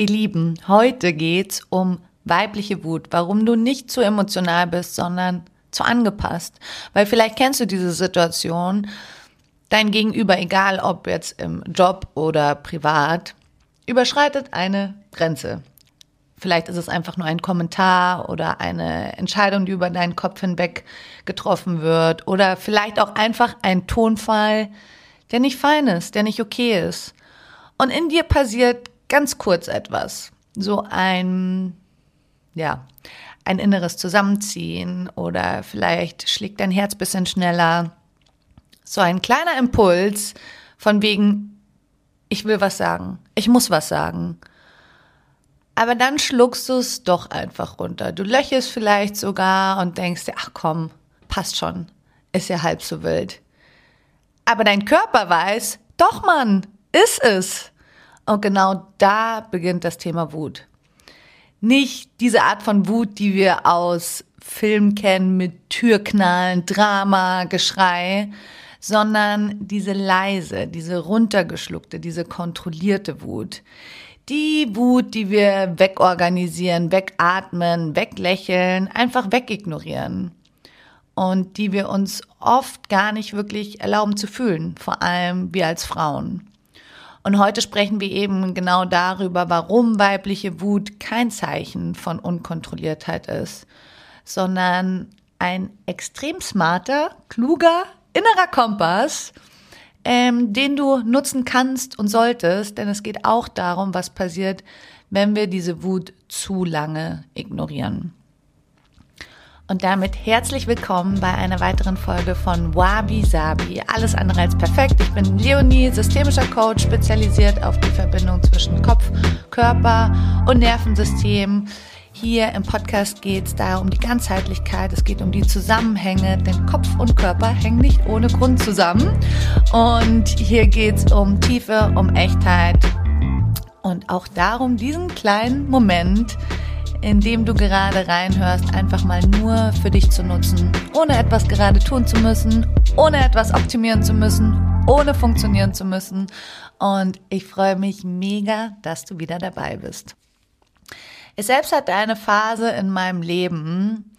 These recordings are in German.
Ihr Lieben, heute geht's um weibliche Wut, warum du nicht zu emotional bist, sondern zu angepasst. Weil vielleicht kennst du diese Situation, dein Gegenüber, egal ob jetzt im Job oder privat, überschreitet eine Grenze. Vielleicht ist es einfach nur ein Kommentar oder eine Entscheidung, die über deinen Kopf hinweg getroffen wird. Oder vielleicht auch einfach ein Tonfall, der nicht fein ist, der nicht okay ist. Und in dir passiert ganz kurz etwas. So ein inneres Zusammenziehen oder vielleicht schlägt dein Herz ein bisschen schneller. So ein kleiner Impuls von wegen, ich will was sagen, ich muss was sagen. Aber dann schluckst du es doch einfach runter. Du löchelst vielleicht sogar und denkst dir, ach komm, passt schon, ist ja halb so wild. Aber dein Körper weiß, doch Mann, ist es. Und genau da beginnt das Thema Wut. Nicht diese Art von Wut, die wir aus Filmen kennen mit Türknallen, Drama, Geschrei, sondern diese leise, diese runtergeschluckte, diese kontrollierte Wut. Die Wut, die wir wegorganisieren, wegatmen, weglächeln, einfach wegignorieren. Und die wir uns oft gar nicht wirklich erlauben zu fühlen, vor allem wir als Frauen. Und heute sprechen wir eben genau darüber, warum weibliche Wut kein Zeichen von Unkontrolliertheit ist, sondern ein extrem smarter, kluger, innerer Kompass, den du nutzen kannst und solltest, denn es geht auch darum, was passiert, wenn wir diese Wut zu lange ignorieren. Und damit herzlich willkommen bei einer weiteren Folge von Wabi Sabi. Alles andere als perfekt. Ich bin Leonie, systemischer Coach, spezialisiert auf die Verbindung zwischen Kopf, Körper und Nervensystem. Hier im Podcast geht es daher um die Ganzheitlichkeit, es geht um die Zusammenhänge, denn Kopf und Körper hängen nicht ohne Grund zusammen. Und hier geht es um Tiefe, um Echtheit und auch darum, diesen kleinen Moment, in dem du gerade reinhörst, einfach mal nur für dich zu nutzen, ohne etwas gerade tun zu müssen, ohne etwas optimieren zu müssen, ohne funktionieren zu müssen. Und ich freue mich mega, dass du wieder dabei bist. Ich selbst hatte eine Phase in meinem Leben,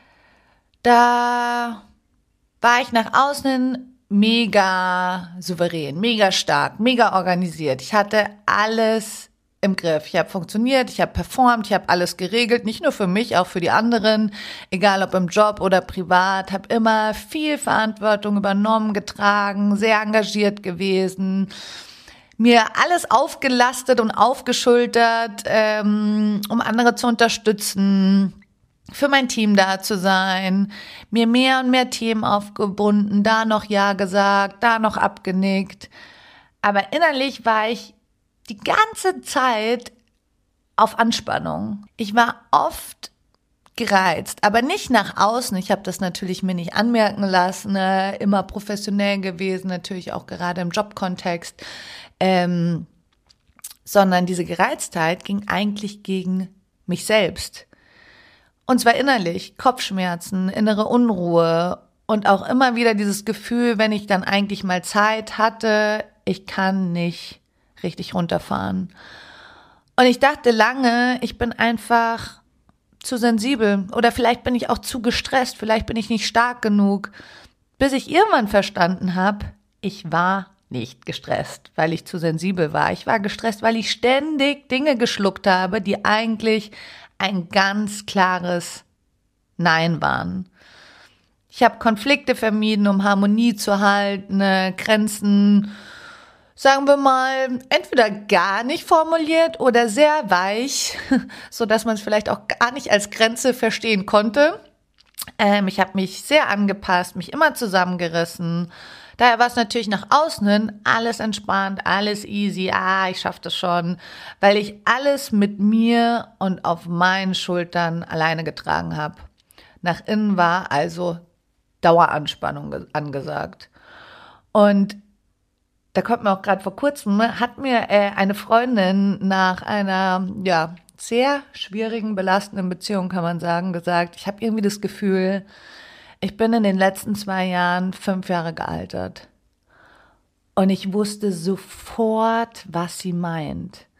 da war ich nach außen hin mega souverän, mega stark, mega organisiert. Ich hatte alles im Griff. Ich habe funktioniert, ich habe performt, ich habe alles geregelt, nicht nur für mich, auch für die anderen, egal ob im Job oder privat, habe immer viel Verantwortung übernommen, getragen, sehr engagiert gewesen, mir alles aufgelastet und aufgeschultert, um andere zu unterstützen, für mein Team da zu sein, mir mehr und mehr Themen aufgebunden, da noch Ja gesagt, da noch abgenickt. Aber innerlich war ich die ganze Zeit auf Anspannung. Ich war oft gereizt, aber nicht nach außen. Ich habe das natürlich mir nicht anmerken lassen, immer professionell gewesen, natürlich auch gerade im Jobkontext, sondern diese Gereiztheit ging eigentlich gegen mich selbst. Und zwar innerlich, Kopfschmerzen, innere Unruhe und auch immer wieder dieses Gefühl, wenn ich dann eigentlich mal Zeit hatte, ich kann nicht richtig runterfahren. Und ich dachte lange, ich bin einfach zu sensibel oder vielleicht bin ich auch zu gestresst, vielleicht bin ich nicht stark genug, bis ich irgendwann verstanden habe, ich war nicht gestresst, weil ich zu sensibel war. Ich war gestresst, weil ich ständig Dinge geschluckt habe, die eigentlich ein ganz klares Nein waren. Ich habe Konflikte vermieden, um Harmonie zu halten, Grenzen, sagen wir mal, entweder gar nicht formuliert oder sehr weich, so dass man es vielleicht auch gar nicht als Grenze verstehen konnte. Ich habe mich sehr angepasst, mich immer zusammengerissen. Daher war es natürlich nach außen hin alles entspannt, alles easy, ich schaffe das schon, weil ich alles mit mir und auf meinen Schultern alleine getragen habe. Nach innen war also Daueranspannung angesagt. Und da kommt mir auch gerade vor kurzem, hat mir eine Freundin nach einer sehr schwierigen, belastenden Beziehung, kann man sagen, gesagt, ich habe irgendwie das Gefühl, ich bin in den letzten 2 Jahren 5 Jahre gealtert. Und ich wusste sofort, was sie meint.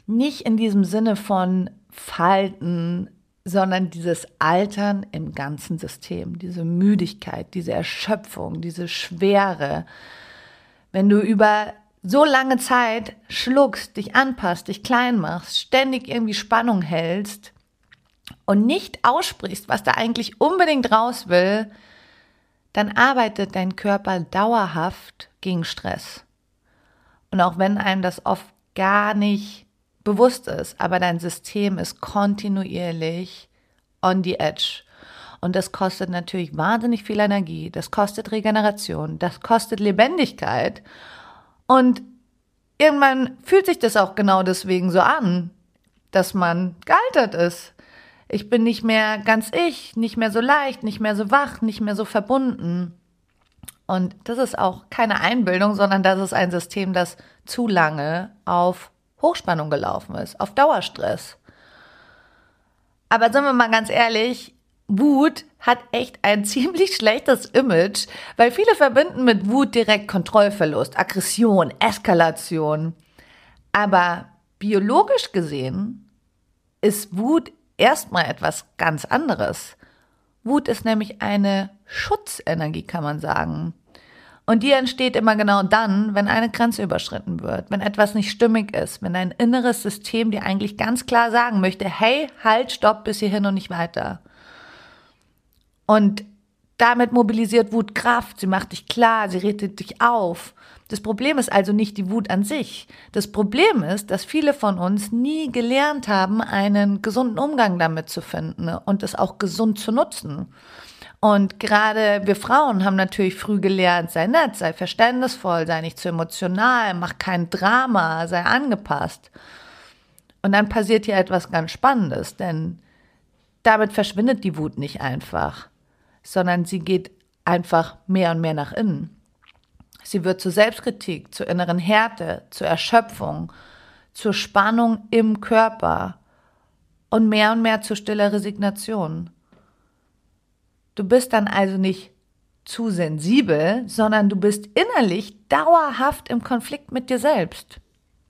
Nicht in diesem Sinne von Falten, sondern dieses Altern im ganzen System, diese Müdigkeit, diese Erschöpfung, diese Schwere. Wenn du über so lange Zeit schluckst, dich anpasst, dich klein machst, ständig irgendwie Spannung hältst und nicht aussprichst, was da eigentlich unbedingt raus will, dann arbeitet dein Körper dauerhaft gegen Stress. Und auch wenn einem das oft gar nicht bewusst ist, aber dein System ist kontinuierlich on the edge. Und das kostet natürlich wahnsinnig viel Energie, das kostet Regeneration, das kostet Lebendigkeit. Und irgendwann fühlt sich das auch genau deswegen so an, dass man gealtert ist. Ich bin nicht mehr ganz ich, nicht mehr so leicht, nicht mehr so wach, nicht mehr so verbunden. Und das ist auch keine Einbildung, sondern das ist ein System, das zu lange auf Hochspannung gelaufen ist, auf Dauerstress. Aber sind wir mal ganz ehrlich, Wut hat echt ein ziemlich schlechtes Image, weil viele verbinden mit Wut direkt Kontrollverlust, Aggression, Eskalation. Aber biologisch gesehen ist Wut erstmal etwas ganz anderes. Wut ist nämlich eine Schutzenergie, kann man sagen. Und die entsteht immer genau dann, wenn eine Grenze überschritten wird, wenn etwas nicht stimmig ist, wenn dein inneres System dir eigentlich ganz klar sagen möchte, hey, halt, stopp, bis hierhin und nicht weiter. Und damit mobilisiert Wut Kraft, sie macht dich klar, sie richtet dich auf. Das Problem ist also nicht die Wut an sich. Das Problem ist, dass viele von uns nie gelernt haben, einen gesunden Umgang damit zu finden und es auch gesund zu nutzen. Und gerade wir Frauen haben natürlich früh gelernt, sei nett, sei verständnisvoll, sei nicht zu emotional, mach kein Drama, sei angepasst. Und dann passiert hier etwas ganz Spannendes, denn damit verschwindet die Wut nicht einfach, sondern sie geht einfach mehr und mehr nach innen. Sie wird zur Selbstkritik, zur inneren Härte, zur Erschöpfung, zur Spannung im Körper und mehr zur stiller Resignation. Du bist dann also nicht zu sensibel, sondern du bist innerlich dauerhaft im Konflikt mit dir selbst.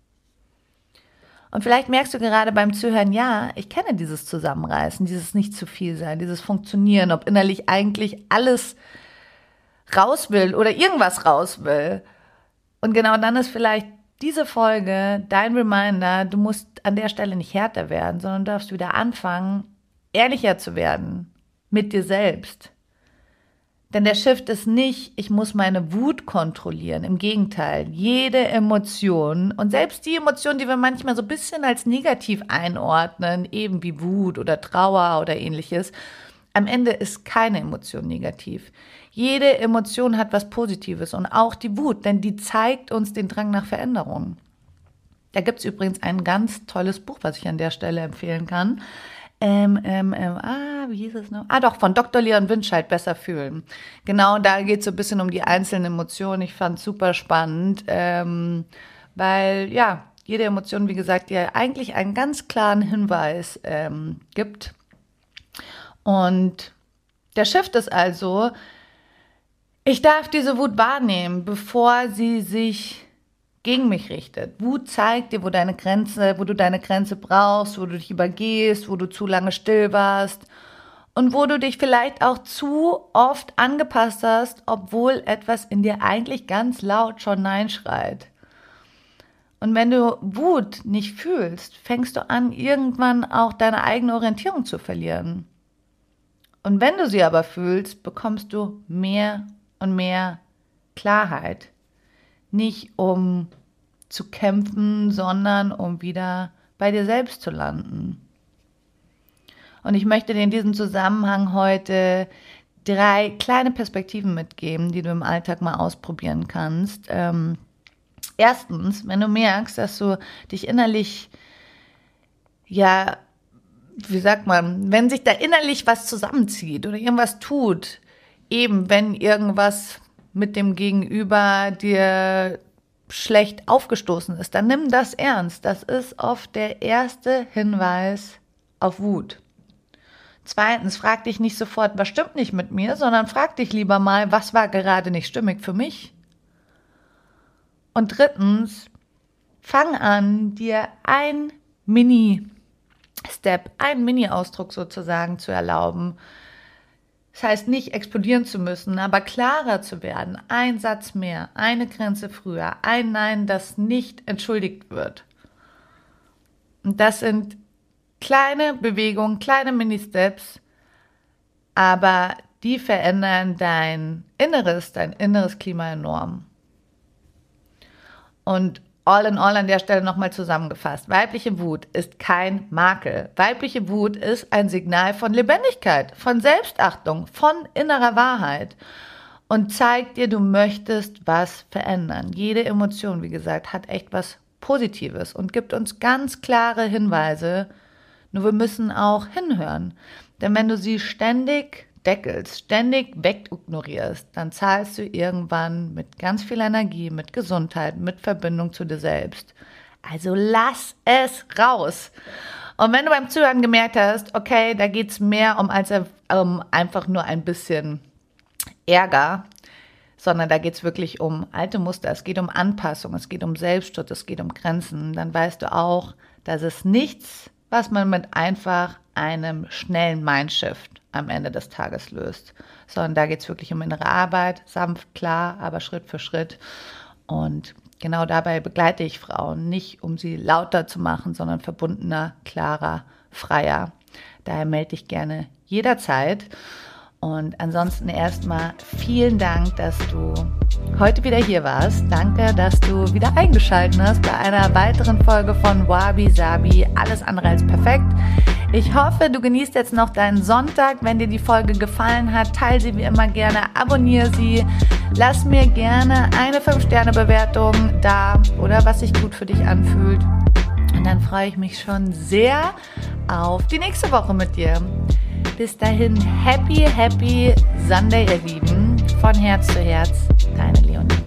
Und vielleicht merkst du gerade beim Zuhören, ja, ich kenne dieses Zusammenreißen, dieses nicht zu viel sein, dieses Funktionieren, ob innerlich eigentlich alles raus will oder irgendwas raus will. Und genau dann ist vielleicht diese Folge dein Reminder, du musst an der Stelle nicht härter werden, sondern du darfst wieder anfangen, ehrlicher zu werden mit dir selbst. Denn der Shift ist nicht, ich muss meine Wut kontrollieren. Im Gegenteil, jede Emotion und selbst die Emotionen, die wir manchmal so ein bisschen als negativ einordnen, eben wie Wut oder Trauer oder ähnliches, am Ende ist keine Emotion negativ. Jede Emotion hat was Positives und auch die Wut, denn die zeigt uns den Drang nach Veränderung. Da gibt es übrigens ein ganz tolles Buch, was ich an der Stelle empfehlen kann. Wie hieß es noch? Doch, von Dr. Leon Winscheid, Besser fühlen. Genau, da geht es so ein bisschen um die einzelnen Emotionen. Ich fand es super spannend, weil, ja, jede Emotion, wie gesagt, dir eigentlich einen ganz klaren Hinweis gibt. Und der Shift ist also, ich darf diese Wut wahrnehmen, bevor sie sich gegen mich richtet. Wut zeigt dir, wo du deine Grenze brauchst, wo du dich übergehst, wo du zu lange still warst und wo du dich vielleicht auch zu oft angepasst hast, obwohl etwas in dir eigentlich ganz laut schon Nein schreit. Und wenn du Wut nicht fühlst, fängst du an, irgendwann auch deine eigene Orientierung zu verlieren. Und wenn du sie aber fühlst, bekommst du mehr und mehr Klarheit. Nicht um zu kämpfen, sondern um wieder bei dir selbst zu landen. Und ich möchte dir in diesem Zusammenhang heute 3 kleine Perspektiven mitgeben, die du im Alltag mal ausprobieren kannst. Erstens, wenn du merkst, dass du dich innerlich, wenn sich da innerlich was zusammenzieht oder irgendwas tut, eben wenn irgendwas mit dem Gegenüber dir schlecht aufgestoßen ist, dann nimm das ernst. Das ist oft der erste Hinweis auf Wut. Zweitens, frag dich nicht sofort, was stimmt nicht mit mir, sondern frag dich lieber mal, was war gerade nicht stimmig für mich? Und drittens, fang an, dir 1 Mini-Step, einen Mini-Ausdruck sozusagen zu erlauben. Das heißt, nicht explodieren zu müssen, aber klarer zu werden. Ein Satz mehr, eine Grenze früher, ein Nein, das nicht entschuldigt wird. Und das sind kleine Bewegungen, kleine Mini-Steps, aber die verändern dein inneres Klima enorm. Und all in all an der Stelle nochmal zusammengefasst. Weibliche Wut ist kein Makel. Weibliche Wut ist ein Signal von Lebendigkeit, von Selbstachtung, von innerer Wahrheit und zeigt dir, du möchtest was verändern. Jede Emotion, wie gesagt, hat echt was Positives und gibt uns ganz klare Hinweise, nur wir müssen auch hinhören. Denn wenn du sie ständig deckelst, ständig wegignorierst, dann zahlst du irgendwann mit ganz viel Energie, mit Gesundheit, mit Verbindung zu dir selbst. Also lass es raus. Und wenn du beim Zuhören gemerkt hast, okay, da geht es mehr als einfach nur ein bisschen Ärger, sondern da geht es wirklich um alte Muster, es geht um Anpassung, es geht um Selbstschutz, es geht um Grenzen, dann weißt du auch, dass es nichts, was man mit einfach einem schnellen Mindshift am Ende des Tages löst, sondern da geht es wirklich um innere Arbeit, sanft, klar, aber Schritt für Schritt. Und genau dabei begleite ich Frauen, nicht um sie lauter zu machen, sondern verbundener, klarer, freier. Daher melde dich gerne jederzeit. Und ansonsten erstmal vielen Dank, dass du heute wieder hier warst. Danke, dass du wieder eingeschaltet hast bei einer weiteren Folge von Wabi Sabi. Alles andere als perfekt. Ich hoffe, du genießt jetzt noch deinen Sonntag. Wenn dir die Folge gefallen hat, teile sie wie immer gerne, abonniere sie. Lass mir gerne eine 5-Sterne-Bewertung da oder was sich gut für dich anfühlt. Und dann freue ich mich schon sehr auf die nächste Woche mit dir. Bis dahin, happy Sunday, ihr Lieben. Von Herz zu Herz, deine Leonie.